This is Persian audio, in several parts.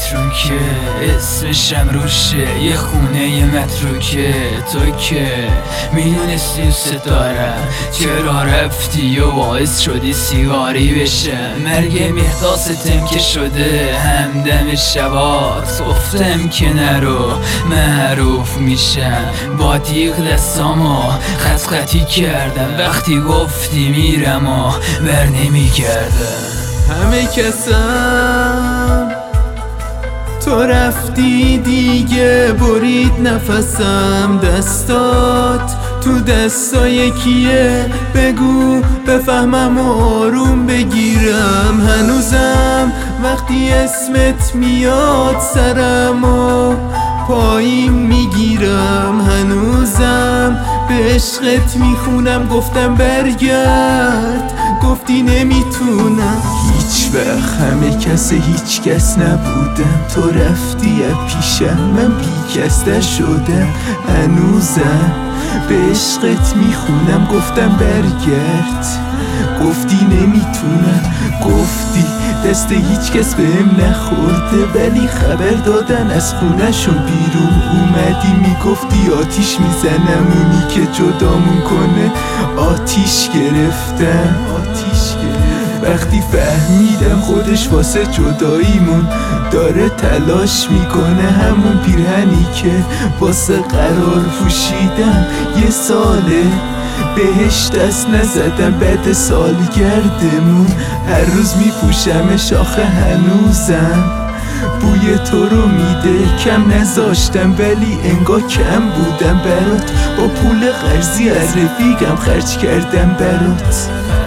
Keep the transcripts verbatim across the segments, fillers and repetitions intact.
متروکه، اسمشم روشه، یه خونه متروکه. تو که میدونستی ستارم، چرا رفتی و باعث شدی سیگاری بشه؟ مرگ مهداستم که شده همدم شبات، گفتم که نرو معروف میشم. با دیگ دستامو خط خطی کردم، وقتی گفتی میرم و بر نمیگردم. همه کسم تو رفتی دیگه، برید نفسم. دستات تو دستای کیه؟ بگو بفهمم و آروم بگیرم. هنوزم وقتی اسمت میاد سرم و پایین میگیرم. هنوزم به عشقت میخونم، گفتم برگرد گفتی نمیتونم. هیچ وقت همه کس هیچ کس نبودم، تو رفتی از پیشم من بی کس شدم. هنوزم به عشقت میخونم، گفتم برگرد گفتی نمیتونم. گفتی دست هیچ کس بهم نخورده، ولی خبر دادن از خونه‌شون بیرون اومدی. میگفتی آتیش میزنم، اونی که جدامون کنه آتیش گرفتم. آتیش گرفتم وقتی فهمیدم خودش واسه جداییمون داره تلاش میکنه، همون پیرهنی که واسه قرار پوشیدم یه ساله بهش دست نزدم. بعد سالگردمون هر روز میپوشم شاخه، هنوزم بوی تو رو میده. کم نذاشتم ولی انگار کم بودم برات، با پول قرضی از رفیقم خرج کردم برات.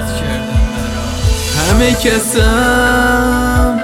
همه کسم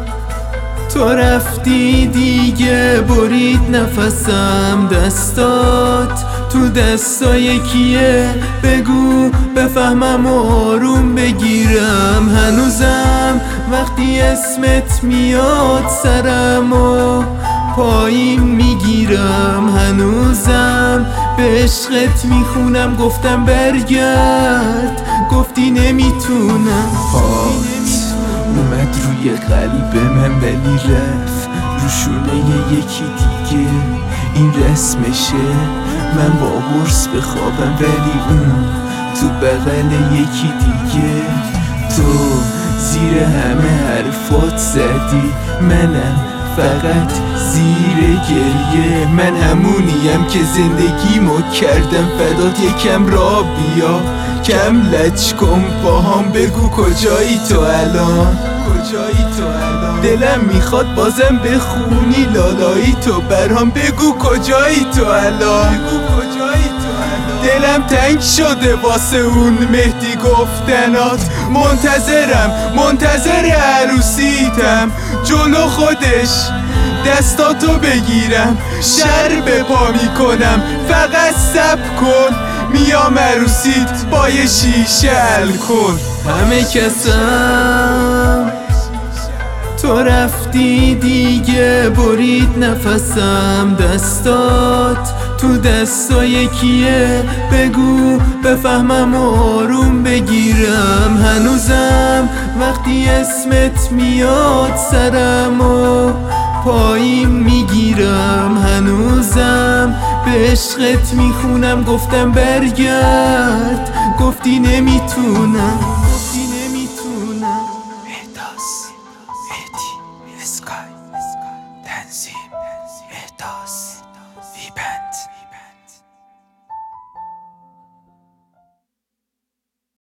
تو رفتی دیگه، برید نفسم. دستات تو دستای کیه؟ بگو بفهمم و آروم بگیرم. هنوزم وقتی اسمت میاد سرم و پایین میگیرم. هنوزم به عشقت میخونم، گفتم برگرد گفتی نمیتونم. پات اومد روی قلب من ولی رفت رو شونه یکی دیگه. این رسمشه، من با قرص بخوابم ولی اون تو بغل یکی دیگه. تو زیر همه حرفات زدی، منم فقط زیر گریه. من همونیم که زندگیمو کردم فدات، یکم را بیا کم لج کن باهام، بگو کجایی تو الان؟ کجایی تو الان؟ دلم میخواد بازم بخونی لالایی تو برام، بگو کجایی تو الان؟ بگو کجایی تو الان؟ دلم تنگ شده واسه اون مهدی گفتنات، منتظرم منتظر عروسیتم. جلو خودش دستاتو بگیرم، شر به پا میکنم، فقط صبر کن میام عروسیت با یه شیشه الکل. همه کسم تو رفتی دیگه، برید نفسم. دستات تو دستای کیه؟ بگو بفهمم و آروم بگیرم. هنوزم وقتی اسمت میاد سرم و پایین میگیرم. هنوزم به عشقت میخونم، گفتم برگرد گفتی نمیتونم.